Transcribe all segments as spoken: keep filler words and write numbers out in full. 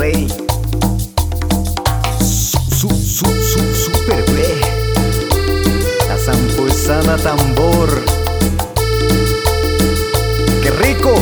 Monterrey. Su, su, su, su, super B. La zampuesana tambor. ¡Qué rico!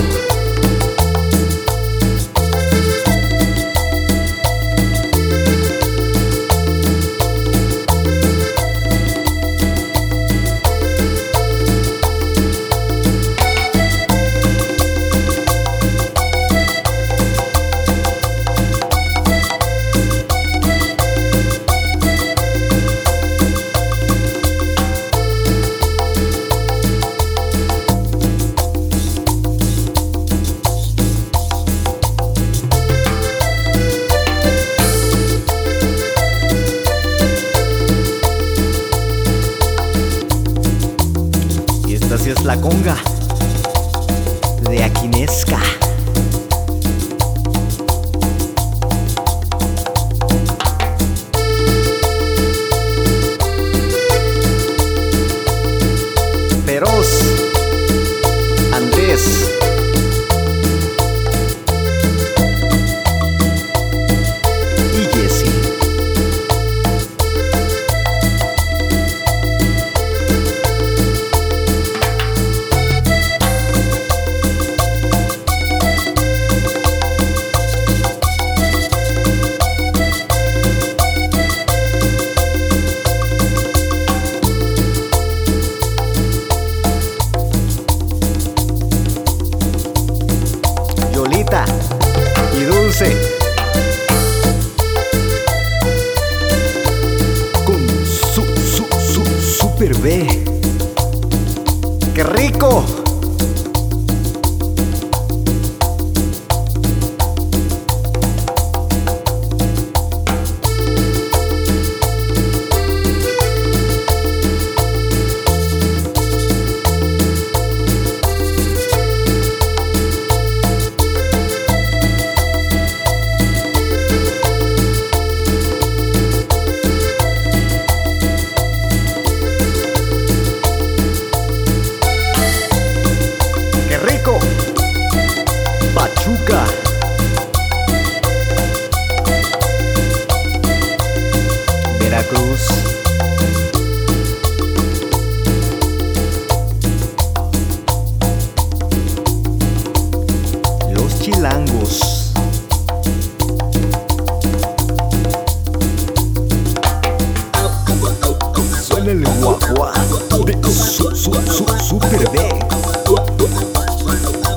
Esta sí es la conga de Aquinesca. Feroz, Andrés, y Jessy. Yolita y Dulce con su, su, su, super B. ¡Qué rico! Pachuca, Veracruz, los chilangos, suena el guaguá de su, su, su, super B.